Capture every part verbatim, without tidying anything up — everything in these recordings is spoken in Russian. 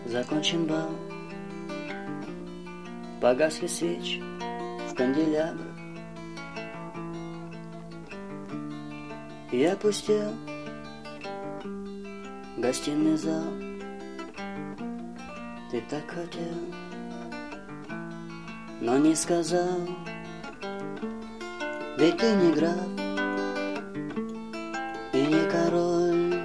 Закончен бал, погасли свечи в канделябрах, и опустел гостиный зал. Ты так хотел, но не сказал, ведь ты не граф и не король,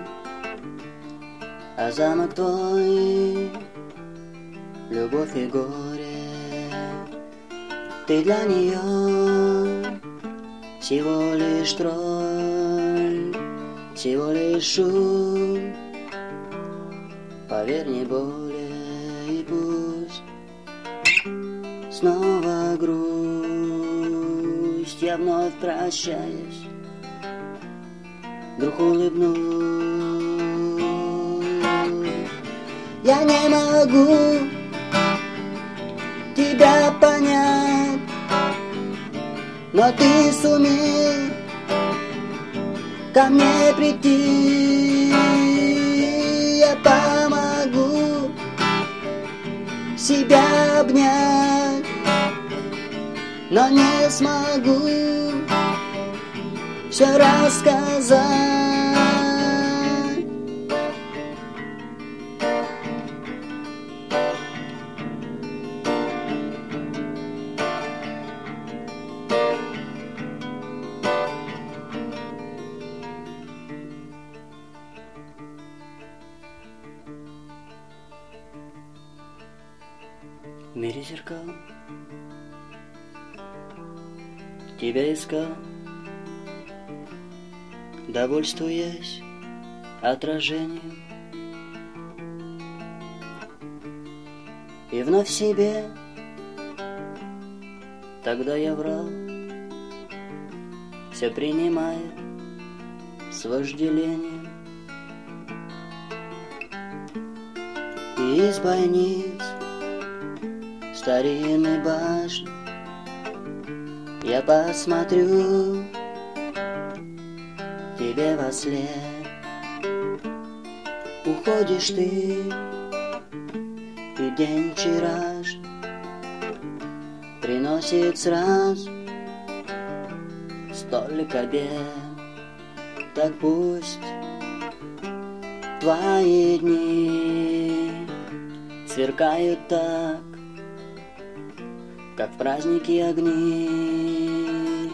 а замок твой — любовь и горе. Ты для нее всего лишь тролль, всего лишь шум, поверь, не более. И пусть снова грусть, я вновь прощаюсь, вдруг улыбнусь. Я не могу тебя понять, но ты сумей ко мне прийти. Я помогу себя обнять, но не смогу все рассказать. В мире зеркал тебя искал, довольствуясь отражением, и вновь себе тогда я врал, все принимая с вожделением. И из бойниц старинной башни я посмотрю тебе во след. Уходишь ты, и день вчерашний приносит сразу столько бед. Так пусть твои дни сверкают так, как в празднике огни.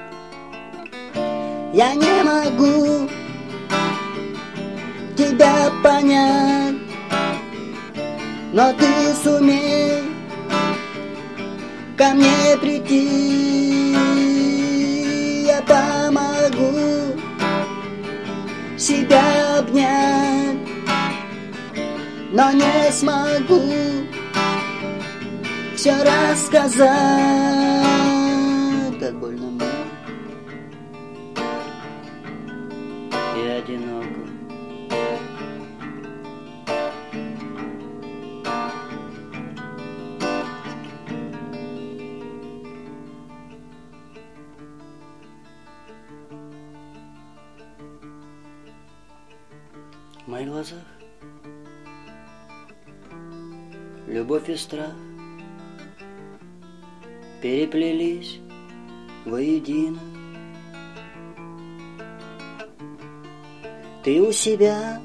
Я не могу тебя понять, но ты сумей ко мне прийти. Я помогу себя обнять, но не смогу все рассказать. Как больно мне и одиноко. В моих глазах любовь и страх переплелись воедино. Ты у себя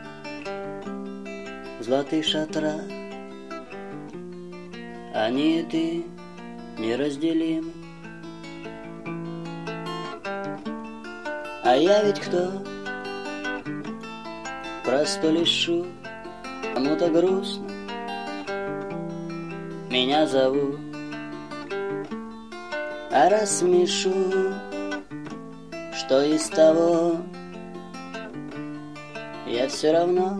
в золотых шатрах, они и ты неразделимы. А я ведь кто? Простой лишь шут, кому-то грустно меня зовут. А рассмешу, что из того, я все равно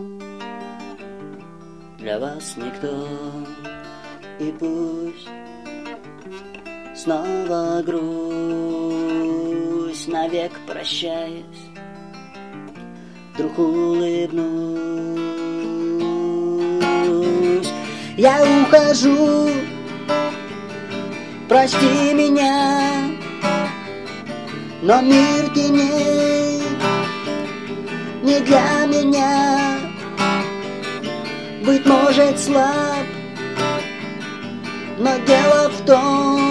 для вас никто. И пусть снова грусть, навек прощаясь, вдруг улыбнусь. Я ухожу, прости меня, но мир теней не для меня. быть может, слаб, но дело в том,